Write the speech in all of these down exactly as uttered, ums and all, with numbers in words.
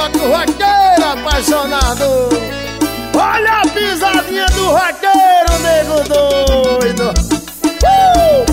toca o roqueiro apaixonado. Olha a pisadinha do roqueiro, nego doido. uh!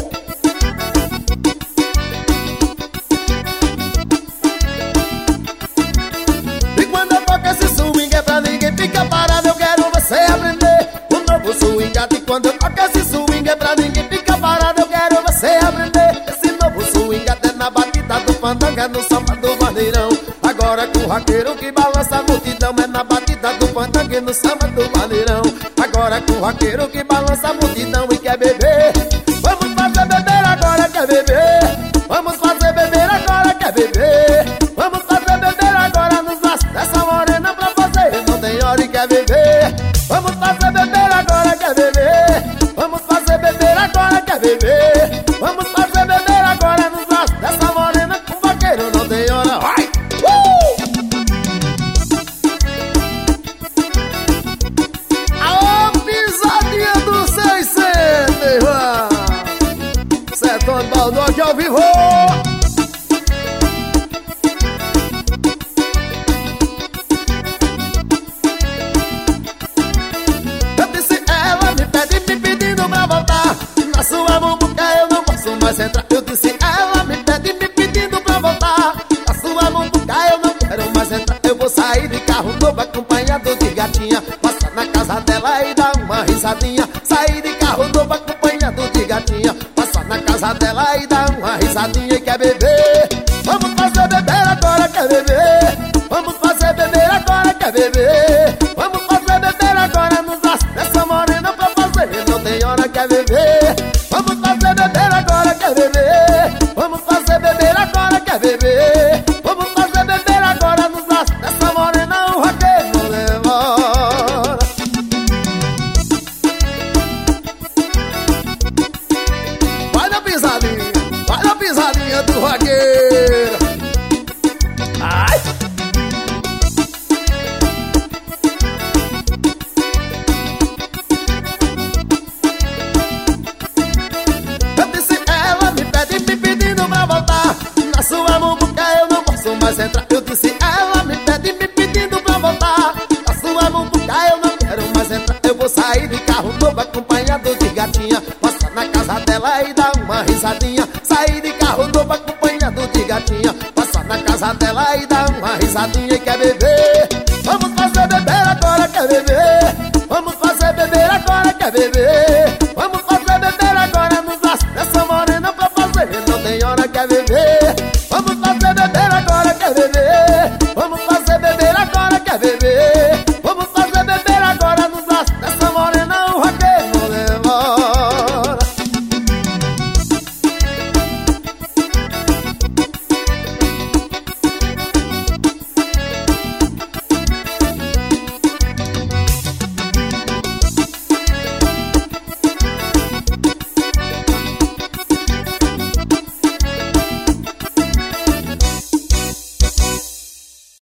E quando eu toco esse swing é pra ninguém ficar parado. Eu quero você aprender o novo swing. E quando eu toco esse swing é pra ninguém ficar parado. Eu quero você aprender esse novo swing. Até na batida do fandango, no samba do maneirão. Agora com o roqueiro que balança a multidão. É na batida do fandango, no samba do maneirão. Agora com o roqueiro que balança a multidão e quer beber. Vamos fazer beber agora, quer beber. Vamos fazer beber agora, quer beber. Vamos fazer beber agora nos braços dessa morena pra você. Não tem hora e quer beber. Vamos fazer beber agora, quer beber. Vamos fazer beber agora, quer beber. Vamos fazer beber agora nos braços dessa morena. Com o vaqueiro não tem hora. Vai! Uh! Aô, pisadinha do seiscentos, irmão! Setão Baldock ao vivo! Eu disse, ela me pede, me pedindo pra voltar. Na sua mumbuca eu não posso mais entrar. Eu disse, ela me pede, me pedindo pra voltar. Na sua mumbuca eu não quero mais entrar. Eu vou sair de carro novo acompanhado de gatinha. Passar na casa dela e dar uma risadinha. Sair de carro novo acompanhado de gatinha. Passar na casa dela e dar uma risadinha. E quer beber. Vamos fazer beber agora, quer beber. Vamos fazer beber agora, quer beber. Vamos fazer beber agora nos braços dessa morena pra fazer. Não tem hora, quer beber. Vamos fazer beber agora, quer beber. Vamos fazer beber agora, quer beber. Vamos fazer beber agora nos braços dessa morena. O roqueiro não demora. Vai na pisadinha, vai na pisadinha do roqueiro. Ai! Eu disse, ela me pede, me pedindo pra voltar. Na sua mumbuca eu não posso mais entrar. Eu disse, ela me pede, me pedindo pra voltar. Na sua mumbuca eu não quero mais entrar. Eu vou sair de carro novo acompanhado de gatinha. Passar na casa dela e dar uma risadinha. Sair de carro novo acompanhado de gatinha. Passar na casa dela e dar uma risadinha. E quer beber. Vamos fazer beber agora, quer beber.